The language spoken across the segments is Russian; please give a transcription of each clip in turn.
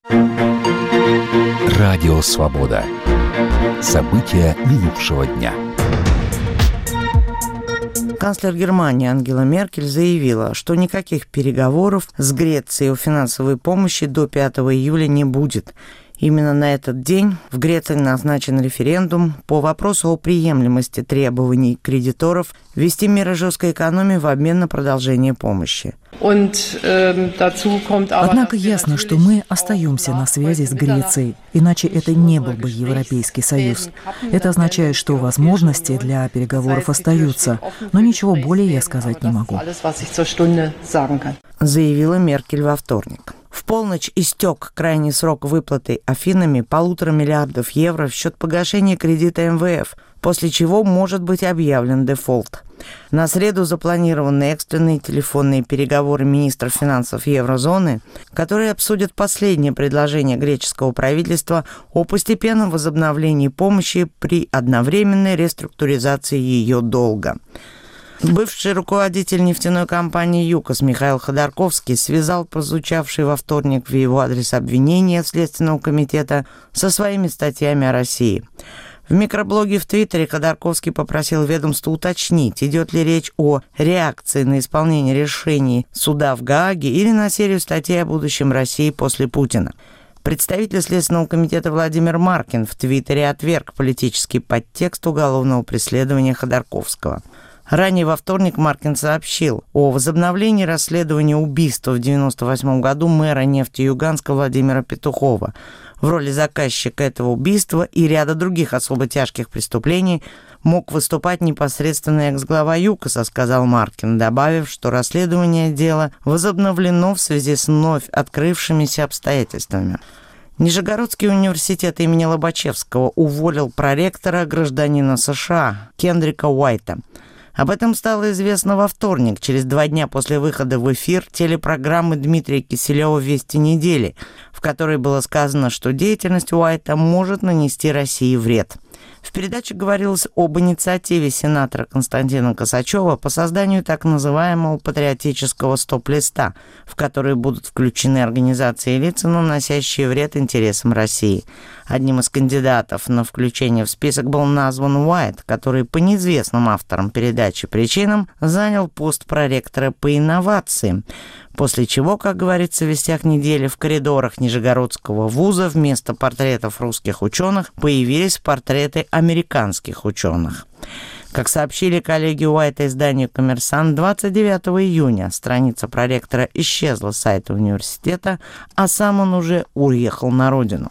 Радио «Свобода». События минувшего дня. Канцлер Германии Ангела Меркель заявила, что никаких переговоров с Грецией о финансовой помощи до 5 июля не будет. Именно на этот день в Греции назначен референдум по вопросу о приемлемости требований кредиторов ввести меры жесткой экономии в обмен на продолжение помощи. Однако ясно, что мы остаемся на связи с Грецией, иначе это не был бы Европейский Союз. Это означает, что возможности для переговоров остаются, но ничего более я сказать не могу. Заявила Меркель во вторник. В полночь истек крайний срок выплаты Афинами 1,5 миллиарда евро в счет погашения кредита МВФ, после чего может быть объявлен дефолт. На среду запланированы экстренные телефонные переговоры министров финансов еврозоны, которые обсудят последнее предложение греческого правительства о постепенном возобновлении помощи при одновременной реструктуризации ее долга. Бывший руководитель нефтяной компании «ЮКОС» Михаил Ходорковский связал прозвучавшие во вторник в его адрес обвинения Следственного комитета со своими статьями о России. В микроблоге в Твиттере Ходорковский попросил ведомство уточнить, идет ли речь о реакции на исполнение решений суда в Гааге или на серию статей о будущем России после Путина. Представитель Следственного комитета Владимир Маркин в Твиттере отверг политический подтекст уголовного преследования Ходорковского. Ранее во вторник Маркин сообщил о возобновлении расследования убийства в 1998 году мэра Нефтеюганска Владимира Петухова. В роли заказчика этого убийства и ряда других особо тяжких преступлений мог выступать непосредственно экс-глава ЮКОСа, сказал Маркин, добавив, что расследование дела возобновлено в связи с вновь открывшимися обстоятельствами. Нижегородский университет имени Лобачевского уволил проректора, гражданина США Кендрика Уайта. Об этом стало известно во вторник, через 2 дня после выхода в эфир телепрограммы Дмитрия Киселева «Вести недели», в которой было сказано, что деятельность Уайта может нанести России вред. В передаче говорилось об инициативе сенатора Константина Косачева по созданию так называемого патриотического стоп-листа, в который будут включены организации и лица, наносящие вред интересам России. Одним из кандидатов на включение в список был назван Уайт, который по неизвестным авторам передачи причинам занял пост проректора по инновациям, после чего, как говорится в «Вестях недели», в коридорах Нижегородского вуза вместо портретов русских ученых появились портреты американских ученых. Как сообщили коллеги Уайта изданию «Коммерсант», 29 июня страница проректора исчезла с сайта университета, а сам он уже уехал на родину.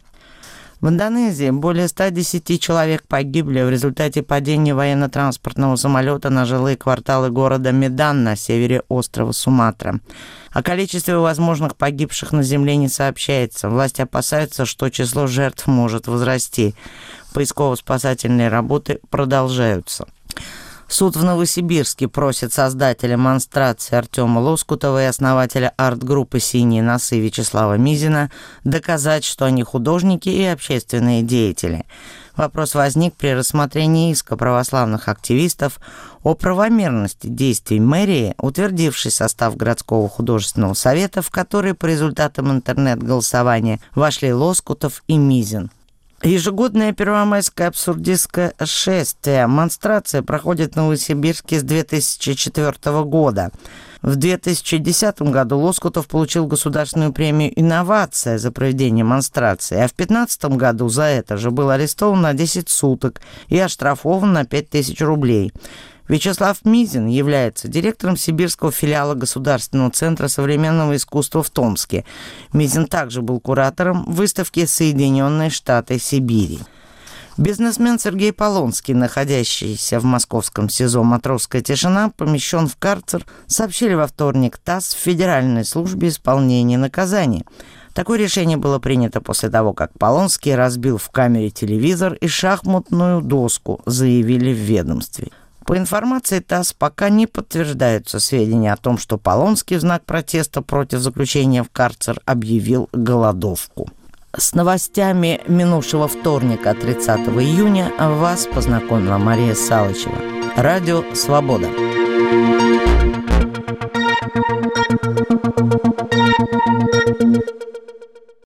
В Индонезии более 110 человек погибли в результате падения военно-транспортного самолета на жилые кварталы города Медан на севере острова Суматра. О количестве возможных погибших на земле не сообщается. Власти опасаются, что число жертв может возрасти. Поисково-спасательные работы продолжаются. Суд в Новосибирске просит создателя монстрации Артема Лоскутова и основателя арт-группы «Синие носы» Вячеслава Мизина доказать, что они художники и общественные деятели. Вопрос возник при рассмотрении иска православных активистов о правомерности действий мэрии, утвердившей состав городского художественного совета, в который по результатам интернет-голосования вошли Лоскутов и Мизин. Ежегодное первомайское абсурдистское шествие «Монстрация» проходит в Новосибирске с 2004 года. В 2010 году Лоскутов получил государственную премию «Инновация» за проведение монстрации, а в 2015 году за это же был арестован на 10 суток и оштрафован на 5000 рублей. Вячеслав Мизин является директором сибирского филиала Государственного центра современного искусства в Томске. Мизин также был куратором выставки «Соединенные Штаты Сибири». Бизнесмен Сергей Полонский, находящийся в московском СИЗО «Матросская тишина», помещен в карцер, сообщили во вторник ТАСС в Федеральной службе исполнения наказаний. Такое решение было принято после того, как Полонский разбил в камере телевизор и шахматную доску, заявили в ведомстве. По информации ТАСС, пока не подтверждаются сведения о том, что Полонский в знак протеста против заключения в карцер объявил голодовку. С новостями минувшего вторника, 30 июня, вас познакомила Мария Салычева. Радио «Свобода».